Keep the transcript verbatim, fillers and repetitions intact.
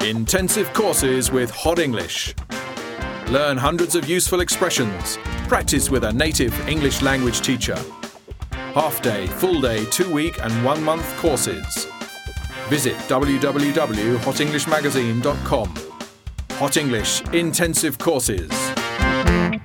Intensive courses with Hot English. Learn hundreds of useful expressions. Practice with a native English language teacher. Half-day, full-day, two-week and one-month courses. Visit w w w dot hot english magazine dot com. Hot English Intensive Courses.